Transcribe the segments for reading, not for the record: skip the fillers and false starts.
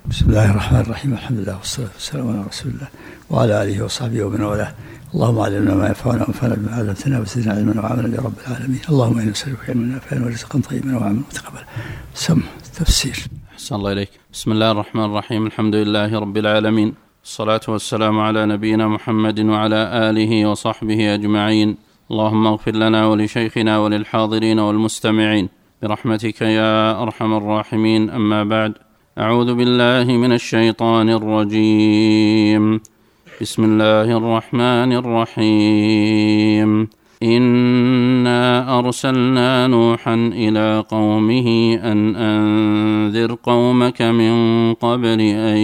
بسم الله الرحمن الرحيم. الحمد لله والصلاة والسلام على رسول الله وعلى آله وصحبه ومن والاه. اللهم علمنا ما ينفعنا وانفعنا بما علمتنا وزدنا علما وعملا يا رب العالمين. اللهم إنا نسألك علما نافعا ورزقا طيبا وعملا متقبلا. سم تفسير. أحسن الله إليك. بسم الله الرحمن الرحيم. الحمد لله رب العالمين، الصلاة والسلام على نبينا محمد وعلى آله وصحبه أجمعين. اللهم اغفر لنا ولشيخنا وللحاضرين والمستمعين برحمتك يا أرحم الراحمين. أما بعد، أعوذ بالله من الشيطان الرجيم. بسم الله الرحمن الرحيم. إنا أرسلنا نوحا إلى قومه أن أنذر قومك من قبل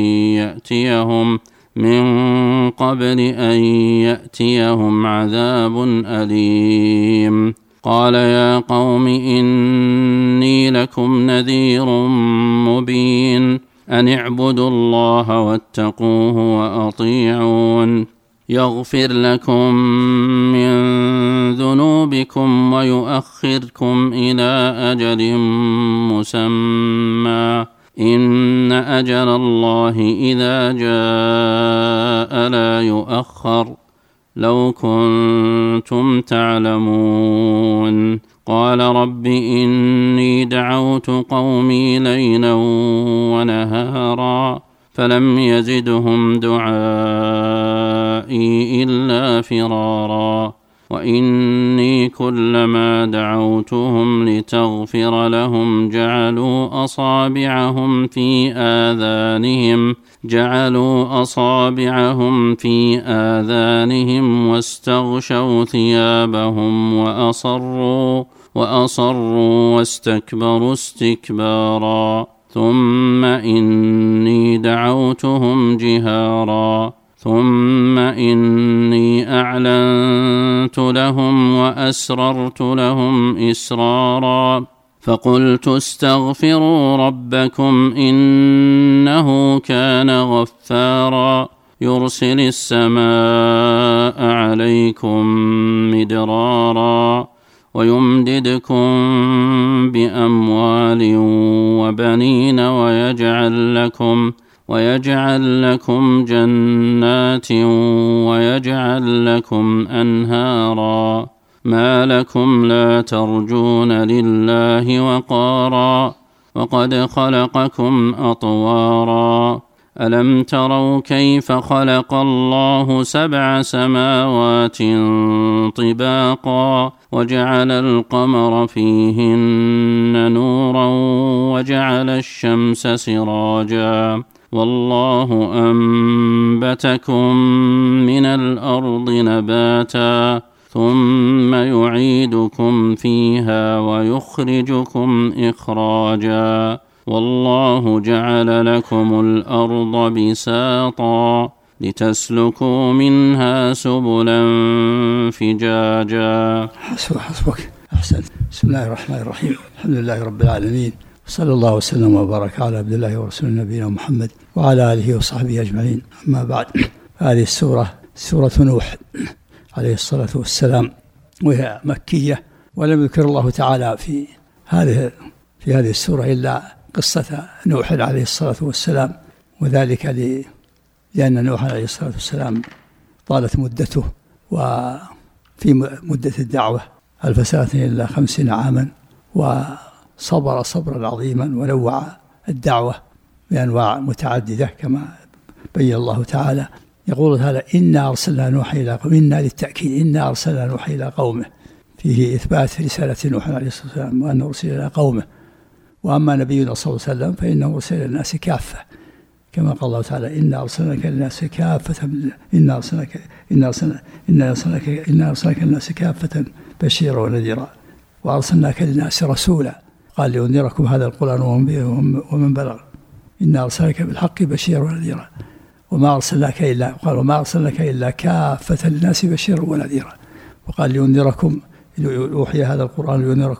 أن يأتيهم عذاب أليم. قال يا قوم إني لكم نذير مبين، أن اعبدوا الله واتقوه وأطيعون، يغفر لكم من ذنوبكم ويؤخركم إلى أجل مسمى، إن أجل الله إذا جاء لا يؤخر، لو كنتم تعلمون. قال رب إني دعوت قومي ليلا ونهارا فلم يزدهم دعائي إلا فرارا، وإني كلما دعوتهم لتغفر لهم جعلوا أصابعهم في آذانهم واستغشوا ثيابهم وأصروا واستكبروا استكبارا، ثم إني دعوتهم جهارا، ثم إني أعلنت لهم وأسررت لهم إسرارا، فقلت استغفروا ربكم إنه كان غفارا، يرسل السماء عليكم مدرارا ويمددكم بأموال وبنين ويجعل لكم جنات ويجعل لكم أنهارا، ما لكم لا ترجون لله وقارا وقد خلقكم أطوارا. ألم تروا كيف خلق الله 7 سماوات طباقا وجعل القمر فيهن نورا وجعل الشمس سراجا، والله أنبتكم من الأرض نباتا، ثم يعيدكم فيها ويخرجكم إخراجا، والله جعل لكم الأرض بساطا لتسلكوا منها سبلا فجاجا. حسبك. أحسنت. بسم الله الرحمن الرحيم. الحمد لله رب العالمين، صلى الله وسلم وبارك على عبد الله ورسوله نبينا محمد وعلى آله وصحبه أجمعين. أما بعد، هذه السورة سورة نوح عليه الصلاة والسلام، وهي مكية، ولم يذكر الله تعالى في هذه السورة إلا قصة نوح عليه الصلاة والسلام، وذلك لأن نوح عليه الصلاة والسلام طالت مدته، وفي مدة الدعوة 1000 سنة إلا 50 عاما، وصبر صبرا عظيما، ونوع الدعوة بأنواع متعددة كما بين الله تعالى. يقول تعالى إنا أرسلنا نوحا إلى قومه، إنا للتأكيد، إنا أرسلنا نوحا إلى قومه، فيه إثبات رسالة نوح عليه الصلاة والسلام وأنه أرسل إلى قومه. وأما نبينا صلى الله عليه وسلم فإنه أرسل إلى الناس كافة، كما قال الله تعالى إنا أرسلناك للناس كافة، إنا أرسلناك للناس كافة بشيرا ونذيرا، وأرسلناك للناس رسولا، قال لينذركم هذا القرآن ومن بلغ، إنا أرسلناك بالحق بشيرا ونذيرا، وما أرسلناك إلا كافة للناس بشيرا ونذيرا، وقال لينذركم يوحي هذا القرآن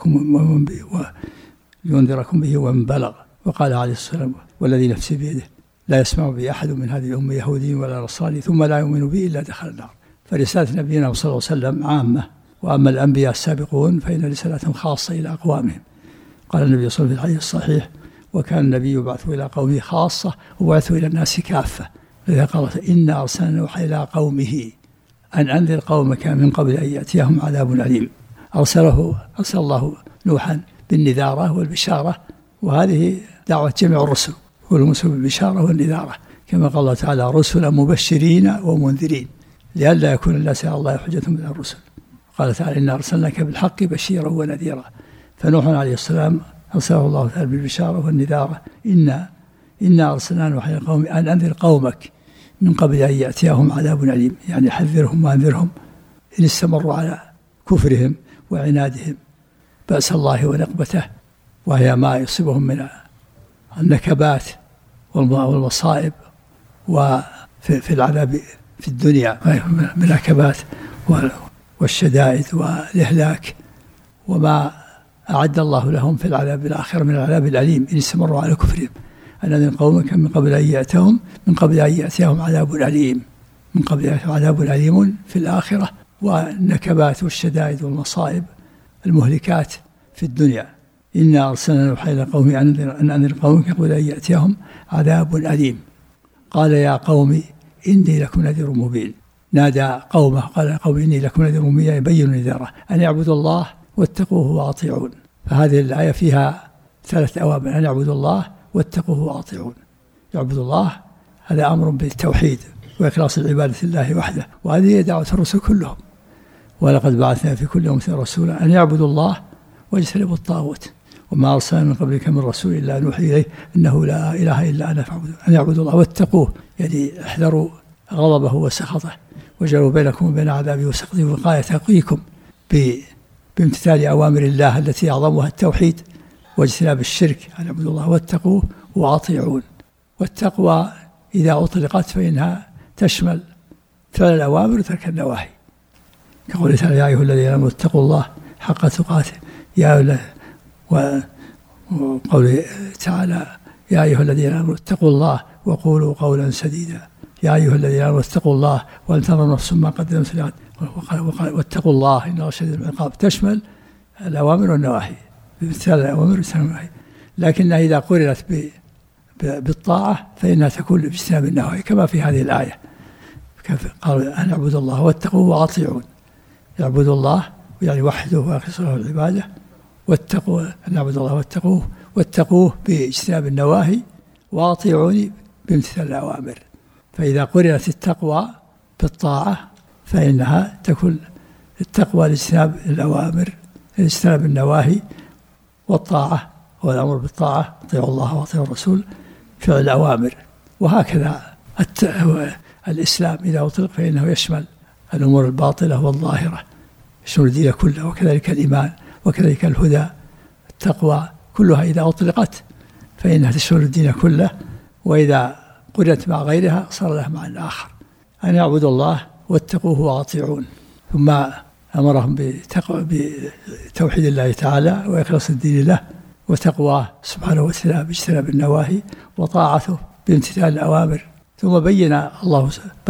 لينذركم به ومن بلغ. وقال عليه الصلاة والسلام والذي نفسي بيده لا يسمع بي أحد من هذه الأمة يهودي ولا نصراني ثم لا يؤمن بي إلا دخل النار. فرسالة نبينا صلى الله عليه وسلم عامة، وأما الأنبياء السابقون فإن رسالتهم خاصة إلى أقوامهم. قال النبي صلى الله عليه وسلم في الحديث الصحيح وكان النبي يبعث إلى قومه خاصة وبعث إلى الناس كافة. لذا قال إنا أرسلنا نوحا إلى قومه أن أنذر قومك من قبل أن يأتيهم عذاب أليم. أرسل الله نوحا بالنذارة والبشارة، وهذه دعوة جميع الرسل، والرسل بالبشارة والنذارة، كما قال الله تعالى رسلا مبشرين ومنذرين لئلا يكون الناس على الله حجة من الرسل. قال تعالى إنا أرسلناك بالحق بشيرا ونذيرا. فنوح عليه السلام أرسله الله تعالى بالبشارة والنذارة. إنا أرسلنا نوحا إلى قومه أن أنذر قومك من قبل أن يأتيهم عذاب أليم، يعني حذرهم وأنذرهم إن استمروا على كفرهم وعنادهم بأس الله ونقبته، وهي ما يصيبهم من النكبات والمصائب وفي العذاب في الدنيا من النكبات والشدائد والإهلاك، وما أعد الله لهم في العذاب الآخر من العذاب الأليم إن استمروا على كفرهم. أن أنذر قومك من قبل أن يأتيهم عذاب أليم، من قبل عذاب أليم في الآخرة، والنكبات والشدائد والمصائب المهلكات في الدنيا. إنا أرسلنا نوحا إلى قومه أن أنذر قومك قبل أن يأتيهم عذاب أليم. قال يا قوم إني لكم نذير مبين. نادى قومه قال يا قوم إني لكم نذير مبين، يبين نذيره أن يعبدوا الله واتقوه وأطيعون. فهذه الآية فيها 3 أوامر: أن يعبدوا الله واتقوه وأطيعون. يعبدوا الله هذا أمر بالتوحيد وإخلاص العبادة لله وحده، وهذه هي دعوة الرسل كلهم. ولقد بعثنا في كل أمة رسولا أن يعبدوا الله واجتنبوا الطاغوت وما أرسلنا من قبلك من رسول إلا نوحي إليه إنه لا إله إلا أنا فاعبدون. أن يعبدوا الله واتقوه، يعني احذروا غضبه وسخطه، وجعلوا بينكم وبين عذابه وسخطه وقاية تقيكم بامتثال أوامر الله التي أعظمها التوحيد واجتناب الشرك. أن يعبدوا الله واتقوه وأطيعون. والتقوى إذا أطلقت فإنها تشمل فعل الأوامر وترك النواهي، كقوله تعالى يا أيها الذين آمنوا اتقوا الله حق تقاته، وقوله تعالى يا أيها الذين آمنوا اتقوا الله وقولوا قولا سديدا. يا أيها الذين آمنوا اتقوا الله ولتنظر نفس ما قدمت لغد واتقوا الله إن الله شديد العقاب، تشمل الأوامر والنواهي بامتثال الأوامر والنواهي. لكنها إذا قرنت بالطاعة فإنها تكون باجتناب النواهي، كما في هذه الآية قال أن اعبدوا الله واتقوه وأطيعون. يعبدوا الله يعني وحده وأخلصوا له العبادة، واتقوا أن اعبدوا الله واتقوه باجتناب النواهي، وأطيعوني بامتثال الأوامر. فإذا قرنت التقوى بالطاعة فإنها تكون التقوى لاجتناب الأوامر، لاجتناب النواهي، والطاعة هو الأمر بالطاعة، اطيعوا الله واطيعوا الرسول، فعل الأوامر. وهكذا الإسلام إذا أطلق فإنه يشمل الأمور الباطلة والظاهرة، يشمل الدين كله، وكذلك الإيمان، وكذلك الهدى. التقوى كلها إذا أطلقت فإنها تشمل الدين كله، وإذا قرنت مع غيرها صار لها معنى آخر. أن يعبدوا الله واتقوه وأطيعون. ثم أمرهم بتوحيد الله تعالى وإخلاص الدين له وتقواه سبحانه وتعالى باجتناب النواهي، وطاعته بامتثال الأوامر. ثم بين الله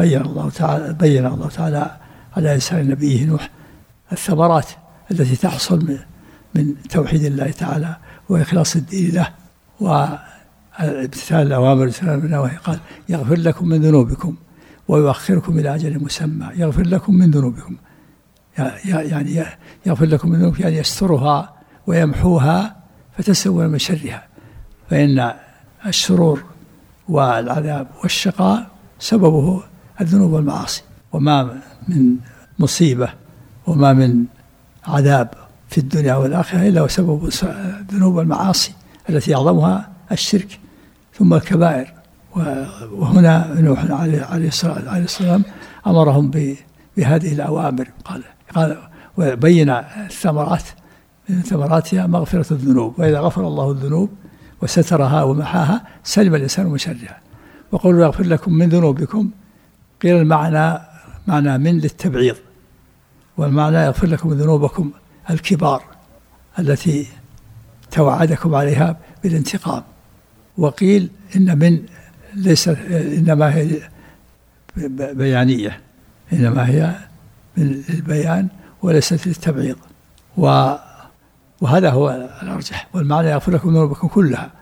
تعالى على لسان نبيه نوح الثمرات التي تحصل من توحيد الله تعالى وإخلاص الدين له وامتثال الأوامر واجتناب النواهي. قال يغفر لكم من ذنوبكم ويؤخركم إلى أجل مسمى. يغفر لكم من ذنوبكم يعني يغفر لكم من ذنوبكم، يعني يسترها ويمحوها فتسلمون من شرها. فإن الشرور والعذاب والشقاء سببه الذنوب والمعاصي، وما من مصيبة وما من عذاب في الدنيا والآخرة إلا وسبب الذنوب والمعاصي التي أعظمها الشرك ثم الكبائر. وهنا نوح عليه السلام أمرهم بهذه الأوامر، قال وبين الثمرات، من ثمراتها مغفرة الذنوب، وإذا غفر الله الذنوب وسترها ومحاها سلم الإنسان من شرها. وقولوا يغفر لكم من ذنوبكم، قيل المعنى معنى من للتبعيض، والمعنى يغفر لكم من ذنوبكم الكبار التي توعدكم عليها بالانتقام. وقيل إن من ليس إنما هي بيانية، إنما هي من البيان وليست للتبعيض، وهذا هو الأرجح. والمعنى يغفر لكم ذنوبكم كلها،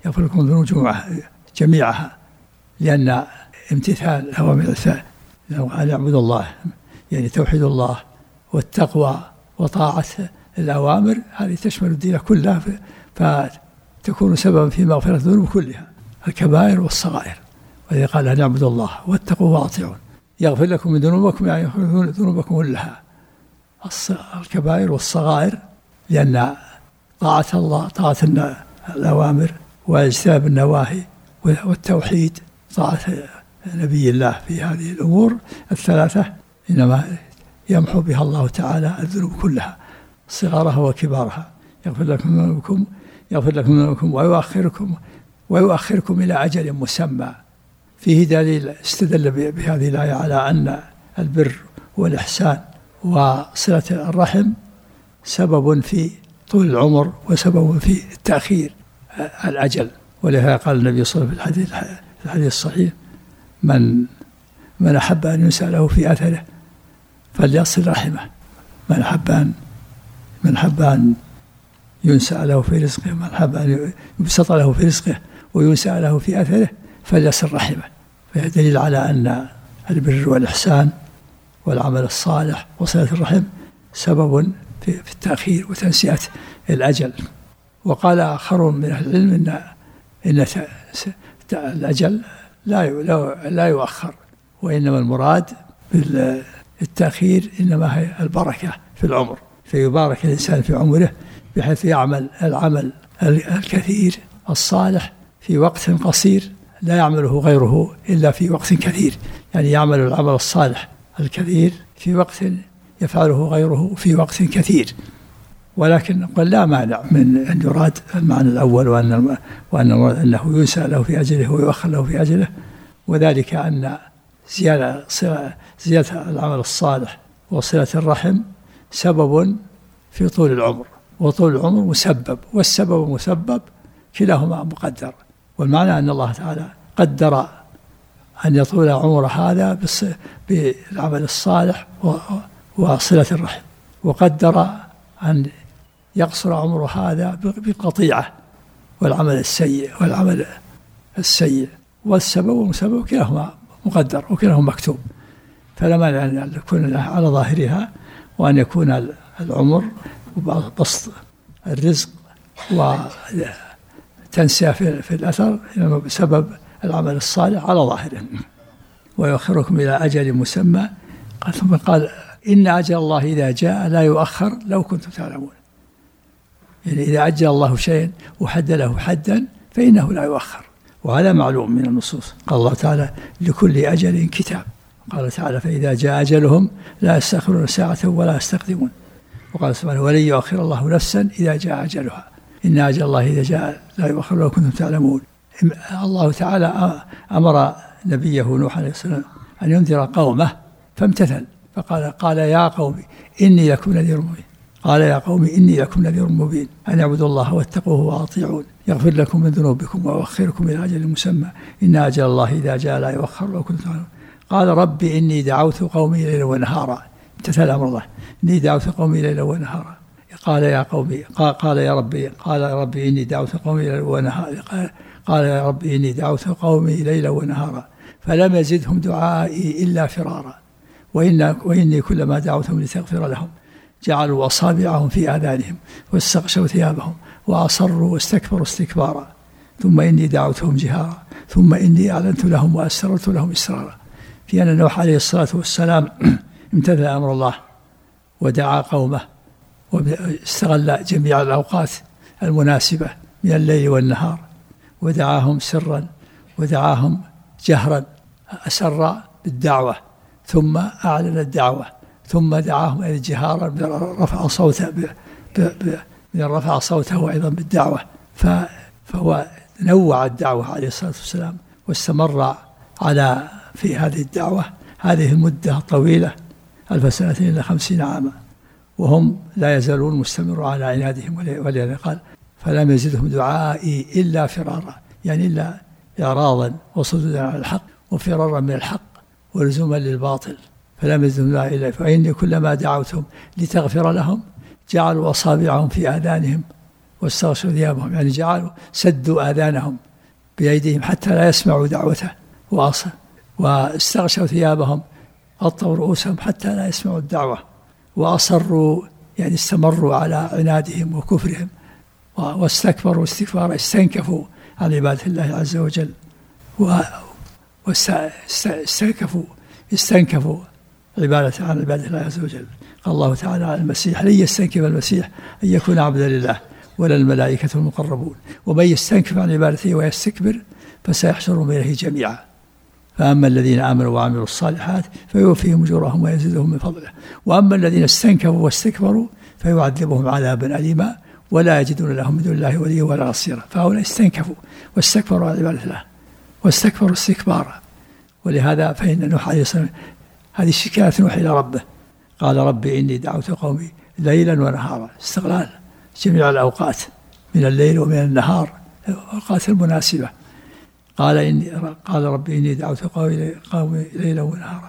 يغفر لكم ذنوبكم جميعها، لأن امتثال أوامر أن يعبد الله يعني توحيد الله والتقوى وطاعة الأوامر هذه تشمل الدين كلها، فتكون سببا في مغفرة الذنوب كلها الكبائر والصغائر. وإذا قال أن يعبد الله واتقوا وأطيعون يغفر لكم من ذنوبكم يعني يغفر ذنوبكم كلها الكبائر والصغائر، لأن طاعة الله طاعة الأوامر واجتناب النواهي والتوحيد طاعة نبي الله في هذه الأمور الثلاثة إنما يمحو بها الله تعالى الذنوب كلها صغارها وكبارها. يغفر لكم ذنوبكم ويؤخركم إلى أجل مسمى. فيه دليل استدل بهذه الآية على أن البر والإحسان وصلة الرحم سبب في طول العمر وسبب في تأخير الأجل. ولهذا قال النبي صلى الله عليه وسلم في الحديث الصحيح: من أحب أن ينسى له في أثره فليصل رحمه. من أحب أن ينسى له في رزقه، من أحب أن يبسط له في رزقه وينسى له في أثره فليصل رحمه. فهذا دليل على أن البر والإحسان والعمل الصالح وصلة الرحم سبب في التأخير وتنسية الأجل. وقال آخرون من أهل العلم إن الأجل لا يؤخر، وإنما المراد بالتأخير إنما هي البركة في العمر، فيبارك الإنسان في عمره بحيث يعمل العمل الكثير الصالح في وقت قصير لا يعمله غيره إلا في وقت كثير، يعني يعمل العمل الصالح الكثير في وقت يفعله غيره في وقت كثير. ولكن قل لا مانع من أن يراد المعنى الأول وأن أنه ينسى له في أجله ويؤخر له في أجله، وذلك أن زيادة العمل الصالح وصلة الرحم سبب في طول العمر، وطول العمر مسبب، والسبب مسبب كلاهما مقدر. والمعنى أن الله تعالى قدر أن يطول عمر هذا بالعمل الصالح وصلة الرحم، وقدر أن يقصر عمر هذا بالقطيعة والعمل السيء والسبب والمسبب كلاهما مقدر وكلاهما مكتوب. فلا مانع أن يكون على ظاهرها، وأن يكون العمر وبسط الرزق وتنسى في الأثر بسبب العمل الصالح على ظاهره. ويؤخركم إلى أجل مسمى. ثم قال: إن أجل الله إذا جاء لا يؤخر لو كنتم تعلمون. يعني إذا أجل الله شيئا وحد له حدا فإنه لا يؤخر، وهذا معلوم من النصوص. قال الله تعالى: لكل أجل كتاب. قال تعالى: فإذا جاء أجلهم لا يستأخرون ساعة ولا يستقدمون. وقال سبحانه: ولن يؤخر الله نفسا إذا جاء أجلها إن أجل الله إذا جاء لا يؤخر لو كنتم تعلمون. الله تعالى أمر نبيه نوح عليه السلام أن ينذر قومه فامتثل، قال يا قوم إني لكم نذير مبين. قال يا قوم إني لكم نذير مبين أن اعبدوا الله واتقوه وأطيعون يغفر لكم من ذنوبكم ويؤخركم إلى أجل مسمى إن أجل الله إذا جاء لا يؤخر لو كنتم تعلمون. قال ربي إني دعوت قومي ليلا ونهارا. امتثل أمر الله: إني دعوت قومي ليلا ونهارا. قال يا قومي قال ربي إني دعوت قومي ليلا ونهارا. قال يا ربي إني دعوت قومي ليلا ونهارا فلم يزدهم دعائي إلا فرارا وإني كلما دعوتهم لتغفر لهم جعلوا أصابعهم في آذانهم واستغشوا ثيابهم وأصروا واستكبروا استكبارا ثم إني دعوتهم جهارا ثم إني أعلنت لهم وأسررت لهم إسرارا. في أن نوح عليه الصلاة والسلام امتثل أمر الله ودعا قومه واستغل جميع الأوقات المناسبة من الليل والنهار، ودعاهم سرا ودعاهم جهرا. أسر بالدعوة ثم أعلن الدعوة ثم دعاهم إلى جهارا رفع صوته أيضا بالدعوة. فهو نوع الدعوة عليه الصلاة والسلام واستمر في هذه الدعوة هذه المدة الطويلة 1000 سنة إلى 50 عاما، وهم لا يزالون مستمروا على عنادهم. ولذلك قال: فلم يزدهم دعائي إلا فرارا، يعني إلا إعراضا وصدودا على الحق وفرارا من الحق ولزوما للباطل. فلم يزدهم دعائي إلا فإني كلما دعوتهم لتغفر لهم جعلوا أصابعهم في آذانهم واستغشوا ثيابهم، يعني جعلوا سدوا آذانهم بأيديهم حتى لا يسمعوا دعوته، واستغشوا ثيابهم، غطوا رؤوسهم حتى لا يسمعوا الدعوة، وأصروا يعني استمروا على عنادهم وكفرهم، واستكبروا استكبارا، استنكفوا عن عبادة الله عز وجل، استنكفوا عن عبادة الله عز وجل. قال الله تعالى عن المسيح: لن يستنكف المسيح أن يكون عبدا لله ولا الملائكة المقربون، ومن يستنكف عن عبادته ويستكبر فسيحشرهم إليه جميعا. فأما الذين آمنوا وعملوا الصالحات فيوفيهم أجورهم ويزيدهم من فضله، وأما الذين استنكفوا واستكبروا فيعذبهم عذابا أليما ولا يجدون لهم من دون الله وليا ولا نصيرا. فهؤلاء استنكفوا واستكبروا عن عبادة الله واستكبروا استكبارا. ولهذا فإن نوح عليه السلام هذه شكاية نوح إلى ربه، قال: ربي إني دعوت قومي ليلا ونهارا، استغلال جميع الأوقات من الليل ومن النهار، الأوقات المناسبة. قال ربي إني دعوت قومي ليلا ونهارا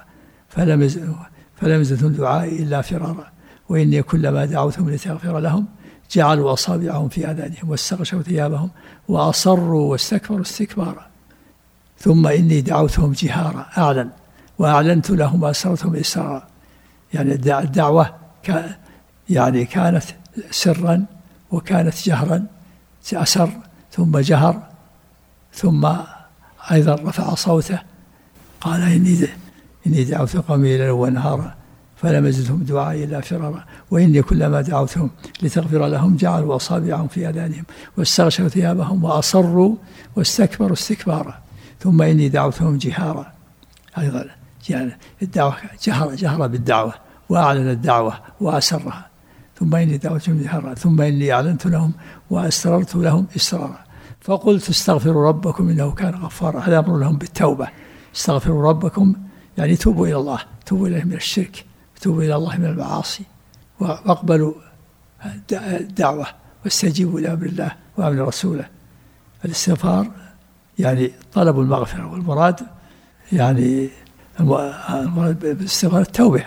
فلم يزدهم دعائي إلا فرارا، وإني كلما دعوتهم لتغفر لهم جعلوا أصابعهم في آذانهم واستغشوا ثيابهم وأصروا واستكبروا استكبارا، ثم إني دعوتهم جهارا، أعلن، وأعلنت لهم وأسررتهم إسرارا. يعني الدعوة يعني كانت سرا وكانت جهرا، أسر ثم جهر ثم أيضا رفع صوته، قال: إني دعوت قومي ليلا ونهارا فلم يزدهم دعائي إلا فرارا، وإني كلما دعوتهم لتغفر لهم جعلوا أصابعهم في آذانهم واستغشوا ثيابهم وأصروا واستكبروا استكبارا، ثم إني دعوتهم جهارا، أيضا يعني الدعوة جهر بالدعوة وأعلن الدعوة وأسرها، ثم إني دعوتهم جهارا، ثم إني أعلنت لهم وأسررت لهم إسرارا. فقلت: استغفروا ربكم إنه كان غفارا. هذا أمر لهم بالتوبة. استغفروا ربكم يعني توبوا إلى الله، توبوا إليه من الشرك، توبوا إلى الله من المعاصي، واقبلوا الدعوة واستجيبوا لأمر الله وأمر رسوله. الاستغفار يعني طلب المغفرة، والمراد يعني المراد بالاستغفار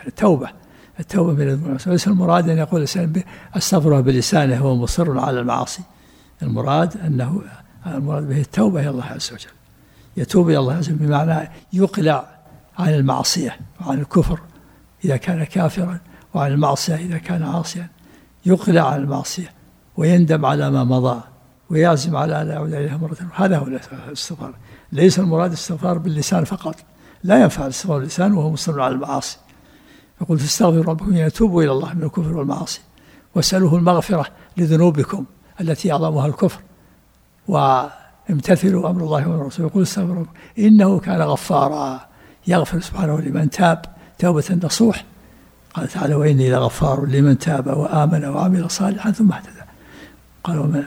التوبة من الذنوب. ليس المراد أن يقول الإنسان أستغفره بلسانه وهو مصر على المعاصي. المراد به التوبة إلى الله عز وجل، يتوب إلى الله عز وجل بمعنى يقلع عن المعصية وعن الكفر إذا كان كافرا، وعن المعصية إذا كان عاصيا، يقلع عن المعصية ويندم على ما مضى ويعزم على أن لا يعود إليها مرة. هذا هو الاستغفار. ليس المراد الاستغفار باللسان فقط، لا ينفع الاستغفار باللسان وهو مصر على المعاصي. يقول: فاستغفروا ربكم يتوبوا إلى الله من الكفر والمعاصي واسألوه المغفرة لذنوبكم التي أعظمها الكفر، وامتثلوا أمر الله ورسوله. يقول: استغفروا ربكم إنه كان غفارا، يغفر سبحانه لمن تاب توبة نصوح. قال تعالى: وإني لغفار لمن تاب وآمن وعمل صالحا ثم اهتدى. قال: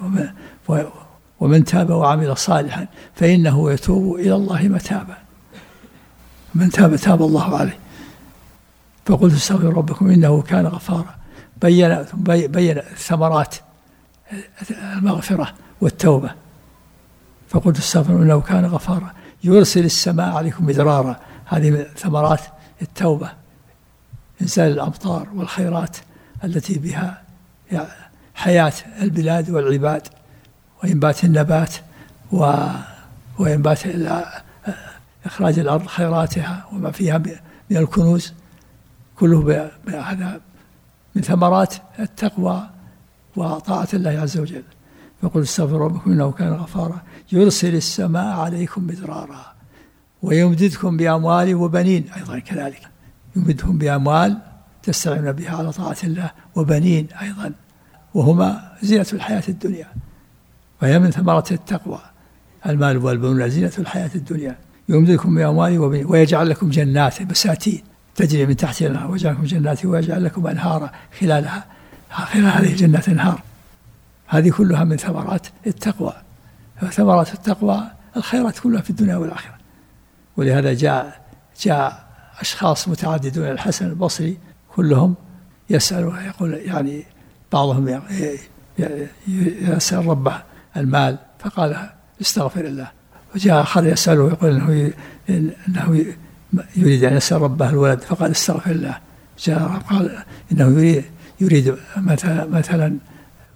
ومن تاب وعمل صالحا فإنه يتوب إلى الله متابا. من تاب تاب الله عليه. فقلت: استغفروا ربكم إنه كان غفارا. بين ثمرات المغفرة والتوبة. فقلت: استغفروا إنه كان غفارا يرسل السماء عليكم مدرارا. هذه من ثمرات التوبة، إنزال الأمطار والخيرات التي بها حياة البلاد والعباد، وإنبات النبات وإنبات إخراج الأرض خيراتها وما فيها من الكنوز، كله هذا من ثمرات التقوى وطاعة الله عز وجل. فقل: استغفروا ربكم إنه كان غفارا يرسل السماء عليكم مدرارا ويمددكم بأموال وبنين. أيضا كذلك يمددكم بأموال تستعينون بها على طاعة الله، وبنين أيضا، وهما زينة الحياة الدنيا. وهي من ثمرات التقوى المال والبنون زينة الحياة الدنيا. يمددكم بأموال وبنين ويجعل لكم جنات بساتين تجري من تحتها الأنهار، ويجعل لكم جنات ويجعل لكم أنهارا خلال هذه الجنات أنهار. هذه كلها من ثمرات التقوى. ثمرات التقوى الخيرات كلها في الدنيا والآخرة. ولهذا جاء أشخاص متعددون، الحسن البصري كلهم يسألوا، يقول يعني بعضهم يسأل ربه المال فقال: استغفر الله. وجاء آخر يسأله يقول إنه يريد أن يسأل ربه الولد فقال: استغفر الله. جاء قال إنه يريد مثلا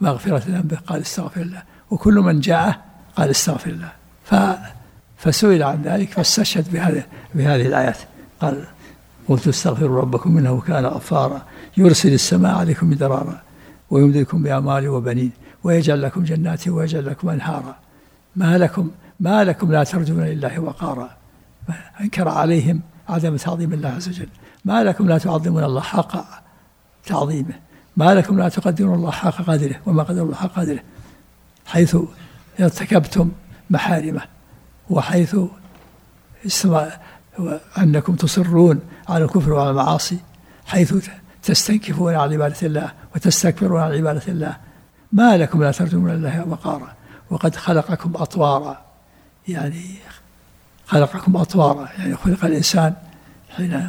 مغفرة ذنبه قال استغفر الله، وكل من جاءه قال استغفر الله. فسئل عن ذلك فاستشهد بهذه الآيات. قال قلت استغفروا ربكم إنه كان غفارا يرسل السماء عليكم مدرارا ويمددكم بأموال وبنين ويجعل لكم جنات ويجعل لكم أنهارا ما لكم لا ترجون لله وقارا. أنكر عليهم عدم تعظيم الله عز وجل. ما لكم لا تعظمون الله حق تعظيمه، ما لكم لا تقدرون الله حق قدره وما قدر الله حق قدره، حيث ارتكبتم محارمه، وحيث أنكم تصرون على الكفر وعلى المعاصي، حيث تستنكفون عن عبادة الله وتستكبرون عن عبادة الله. ما لكم لا ترجون لله وقارا وقد خلقكم أطوارا، يعني خلقكم أطوارا، يعني خلق الإنسان حين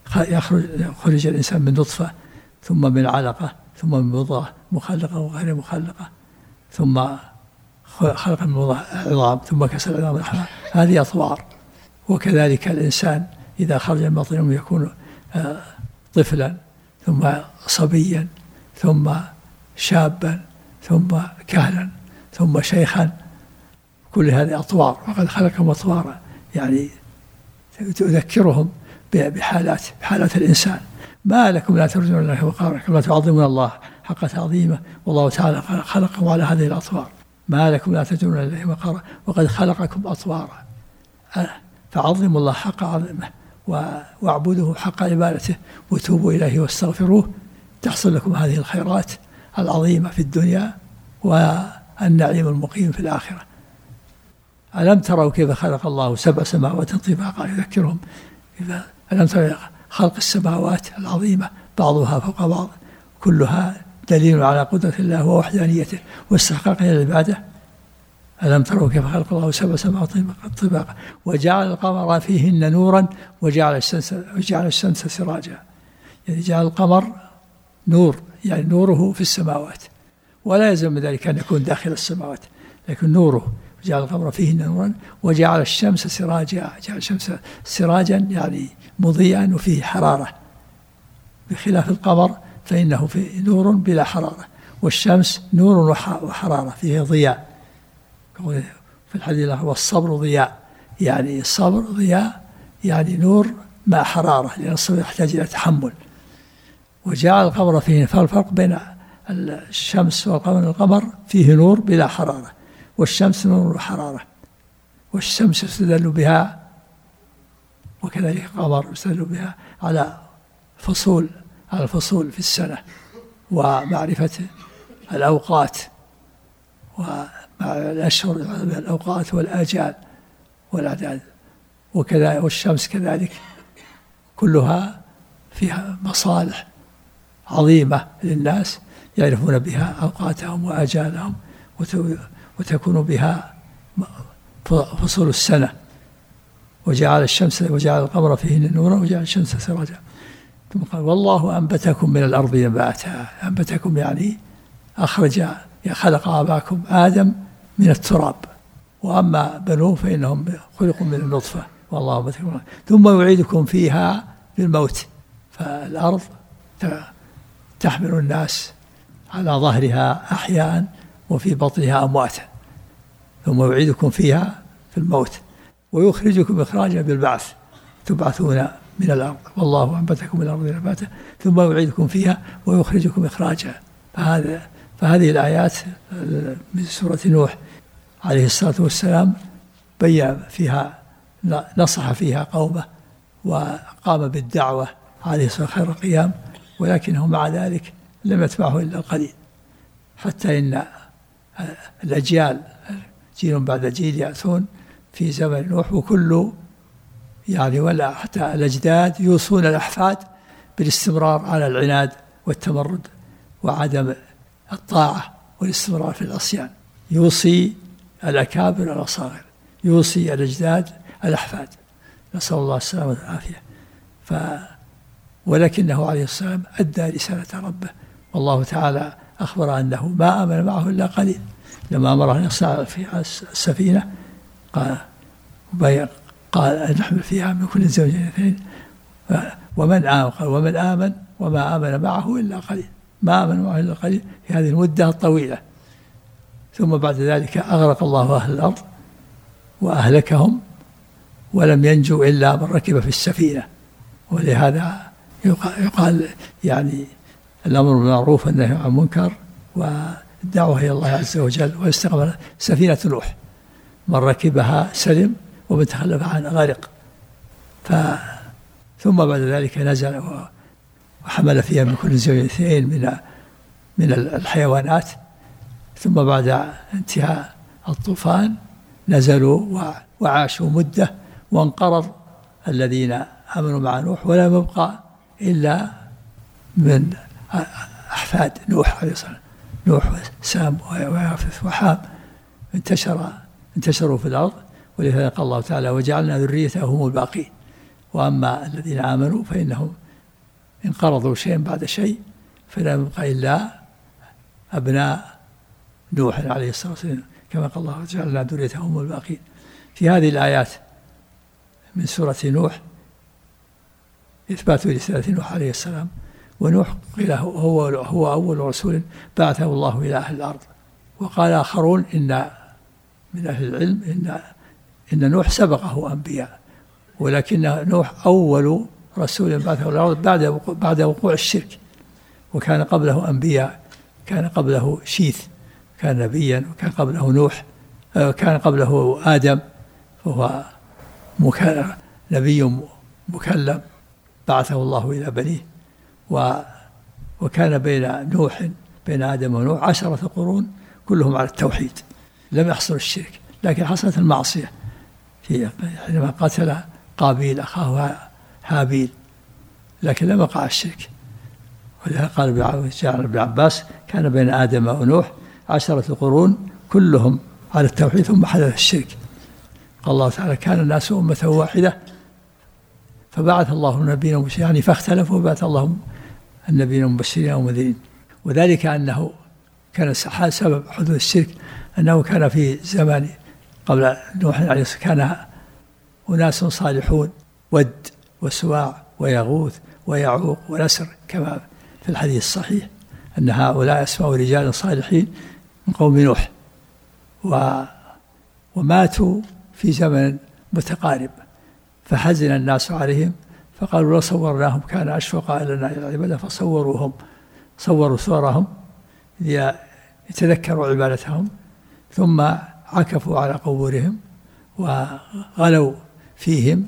خرج الإنسان من نطفة، ثم من علقة، ثم من مضغة مخلقة وغير مخلقة، ثم خلق المضغة عظام، ثم كسر العظام لحما. هذه أطوار. وكذلك الإنسان إذا خرج من بطن يكون طفلا، ثم صبيا، ثم شابا، ثم كهلا، ثم شيخا. كل هذه أطوار، وقد خلقهم أطوارا، يعني تذكرهم بحالات الإنسان. ما لكم لا ترجون الله وقارا كما تعظمون الله حق تعظيمه، والله تعالى خلقهم على هذه الأطوار. ما لكم لا ترجون الله وقارا وقد خلقكم أطوارا. فعظموا الله حق عظمه واعبدوه حق عبادته وتوبوا إليه واستغفروه، تحصل لكم هذه الخيرات العظيمة في الدنيا والنعيم المقيم في الآخرة. ألم تروا كيف خلق الله 7 سماوات طباقا؟ يذكرهم ألم تروا خلق السماوات العظيمة بعضها فوق بعض، كلها دليل على قدرة الله ووحدانيته واستحقاقه للعبادة. ألم تروا كيف خلق الله 7 سماوات طباقا وجعل القمر فيهن نورا وجعل الشمس سراجا. يعني جعل القمر نور، يعني نوره في السماوات، ولا يلزم من ذلك أن يكون داخل السماوات، لكن نوره. وجعل القمر فيهن نورا وجعل الشمس سراجا. جعل الشمس سراجا يعني مضيئا وفيه حرارة، بخلاف القمر فإنه فيه نور بلا حرارة، والشمس نور وحرارة فيه ضياء. في الحديث والصبر ضياء، يعني الصبر ضياء يعني نور مع حرارة، لأن الصبر يحتاج إلى تحمل. وجعل القمر فيه، فالفرق بين الشمس والقمر، القمر فيه نور بلا حرارة، والشمس نور وحرارة. والشمس يستدل بها، وكذلك القمر يستدل بها على الفصول في السنة ومعرفة الأوقات والأشهر، الأوقات والآجال والأعداد. وكذلك والشمس كذلك كلها فيها مصالح عظيمة للناس يعرفون بها أوقاتهم وآجالهم، وتكون بها فصول السنة. وجعل القمر فيهن نورا وجعل الشمس سراجا. ثم قال والله أنبتكم من الأرض نباتا. أنبتكم يعني خلق أباكم آدم من التراب، وأما بنوه فإنهم خلقوا من النطفة، والله أنبتكم ثم يعيدكم فيها بالموت. فالأرض تحمل الناس على ظهرها أحياء وفي بطنها أمواتا، ثم يعيدكم فيها في الموت ويخرجكم إخراجا بالبعث، تبعثون من الأرض، والله أنبتكم من الأرض نباتا ثم يعيدكم فيها ويخرجكم إخراجا. فهذه الآيات من سورة نوح عليه الصلاة والسلام بيّن فيها، نصح فيها قومه وقام بالدعوة عليه الصلاة خير القيام، ولكنه مع ذلك لم يتبعه إلا القليل، حتى إن الأجيال جيل بعد جيل يأتون في زمن نوح، وكل يعني ولا حتى الأجداد يوصون الأحفاد بالاستمرار على العناد والتمرد وعدم الطاعة والاستمرار في العصيان. يوصي الأكابر الأصاغر، يوصي الأجداد الأحفاد، نسأل الله السلامة والعافية. ولكنه عليه السلام أدى رسالة ربه، والله تعالى أخبر أنه ما آمن معه إلا قليل. لما أمره أن يصنع في السفينة قال نحمل فيها من كل زوجين اثنين ومن آمن وما آمن معه إلا قليل. ما آمن معه إلا قليل في هذه المدة الطويلة. ثم بعد ذلك أغرق الله أهل الأرض وأهلكهم ولم ينجوا إلا من ركب في السفينة. ولهذا يقال يعني الأمر بالمعروف والنهي عن المنكر والدعوة إلى الله عز وجل واستقبل سفينة نوح، من ركبها سلم ومن تخلف عنها غرق. ثم بعد ذلك نزل وحمل فيها من كل زوجين اثنين من الحيوانات. ثم بعد انتهاء الطوفان نزلوا وعاشوا مدة، وانقرض الذين آمنوا مع نوح ولم يبقى إلا من أحفاد نوح عليه الصلاة والسلام، نوح وسام ويافث وحام انتشروا في الأرض. ولذلك قال الله تعالى وجعلنا ذريته هم الباقين. وأما الذين آمنوا فإنهم انقرضوا شيئا بعد شيء، فلم يبقى إلا أبناء نوح عليه الصلاة والسلام، كما قال الله وجعلنا ذريته هم الباقين. في هذه الآيات من سورة نوح إثبات رسالة نوح عليه السلام. ونوح قيل هو أول رسول بعثه الله إلى أهل الأرض. وقال آخرون إن من أهل العلم إن نوح سبقه أنبياء، ولكن نوح أول رسول بعثه إلى الأرض بعد وقوع الشرك، وكان قبله أنبياء، كان قبله شيث كان نبيا، وكان قبله نوح، كان قبله آدم فهو نبي مكلم بعثه الله إلى بنيه. وكان بين آدم ونوح 10 قرون كلهم على التوحيد، لم يحصل الشرك، لكن حصلت المعصية حينما قتل قابيل أخاه هابيل، لكن لم يقع الشرك. ولهذا قال ابن عباس كان بين آدم ونوح 10 قرون كلهم على التوحيد ثم حدث الشرك. قال الله تعالى كان الناس أمة واحدة فبعث الله النبيين مبشرين، يعني فاختلفوا وبعث الله النبيين مبشرين ومنذرين. وذلك أنه كان سبب حدوث الشرك أنه كان في زمان قبل نوح عليه السلام كان أناس صالحون، ود وسواع ويغوث ويعوق ونسر، كما في الحديث الصحيح أن هؤلاء أسماء رجال صالحين من قوم نوح وماتوا في زمن متقارب، فحزن الناس عليهم فقالوا لو صورناهم كان أشفق لنا إلى العبادة، صوروا صورهم ليتذكروا عبادتهم، ثم عكفوا على قبورهم وغلوا فيهم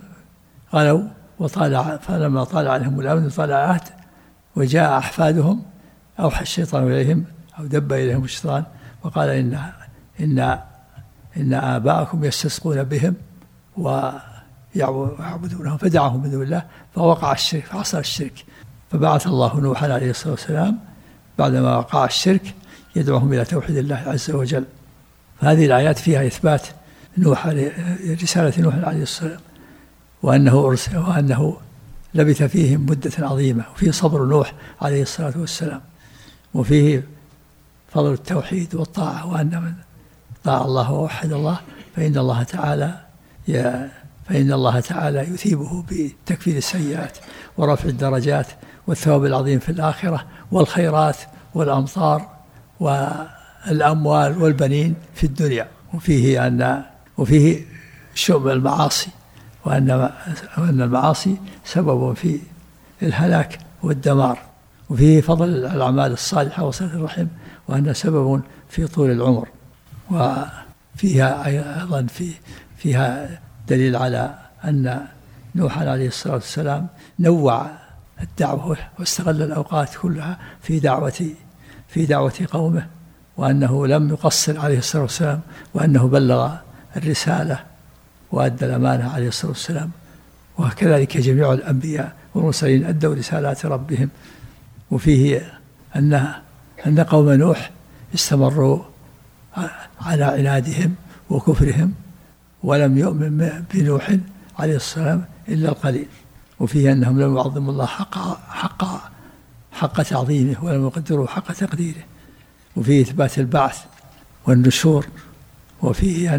فلما طال عليهم الأمن طال العهد وجاء أحفادهم أوحى الشيطان إليهم أو دب إليهم الشيطان وقال إن آباءكم يستسقون بهم ويعبدونهم فدعهم من دون الله، فوقع الشرك فحصل الشرك. فبعث الله نوحا عليه الصلاة والسلام بعدما وقع الشرك يدعوهم إلى توحيد الله عز وجل. فهذه الآيات فيها إثبات رسالة نوح عليه السلام، وأنه أرسل وأنه لبث فيهم مدة عظيمة، وفيه صبر نوح عليه الصلاة والسلام، وفيه فضل التوحيد والطاعة، وأن من طاع الله ووحد الله فإن الله تعالى يثيبه بتكفير السيئات ورفع الدرجات والثواب العظيم في الآخرة والخيرات والأمطار والأموال والبنين في الدنيا. وفيه شؤم المعاصي، وأن المعاصي سبب في الهلاك والدمار، وفيه فضل الأعمال الصالحة وصلة الرحم، وأنها سبب في طول العمر. وفيها أيضا فيها دليل على أن نوح عليه الصلاة والسلام نوع الدعوة واستغل الأوقات كلها في دعوة قومه، وأنه لم يقصر عليه الصلاة والسلام، وأنه بلغ الرسالة وأدى الأمانة عليه الصلاة والسلام. وكذلك جميع الأنبياء والمرسلين أدوا رسالات ربهم. وفيه أن قوم نوح استمروا على عنادهم وكفرهم، ولم يؤمن بنوح عليه السلام إلا القليل. وفيه أنهم لم يعظموا الله حق تعظيمه، ولم يقدروا حق تقديره. وفيه إثبات البعث والنشور، وفيه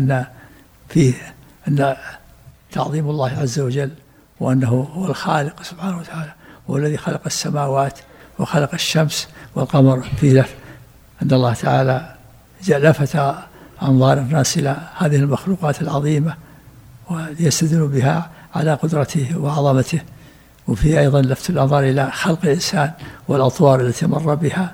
أن تعظيم الله عز وجل، وأنه هو الخالق سبحانه وتعالى، هو الذي خلق السماوات وخلق الشمس والقمر فيه أن الله تعالى لفت أنظار الناس إلى هذه المخلوقات العظيمة وليستدلوا بها على قدرته وعظمته. وفيه أيضا لفت الأنظار إلى خلق الإنسان والأطوار التي مر بها،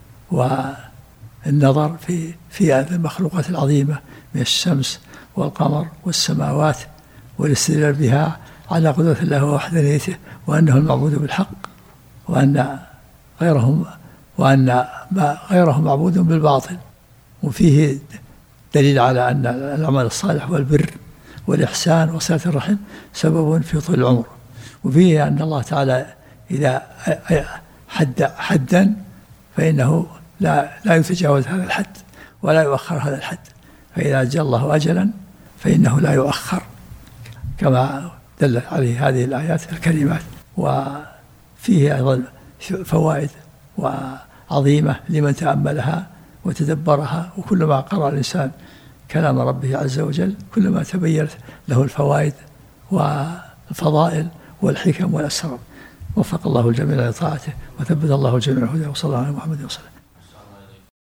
والنظر في هذه المخلوقات العظيمة من الشمس والقمر والسماوات، والاستدلال بها على قدرة الله ووحدانيته، وأنه المعبود بالحق، وأن غيره معبود بالباطل. وفيه دليل على أن العمل الصالح والبر والإحسان وصلة الرحم سبب في طول العمر. وفيه أن الله تعالى إذا حدا فإنه لا يتجاوز هذا الحد ولا يؤخر هذا الحد، فإذا أجل الله أجلا فإنه لا يؤخر، كما دلت عليه هذه الآيات الكريمات. وفيه أيضا فوائد وعظيمة لمن تأملها وتدبرها، وكلما قرأ الإنسان كلام ربه عز وجل كلما تبينت له الفوائد والفضائل والحكم والأسرار. وفق الله الجميع لطاعته وثبت الله الجميع الهدى، وصلى الله على محمد وسلم.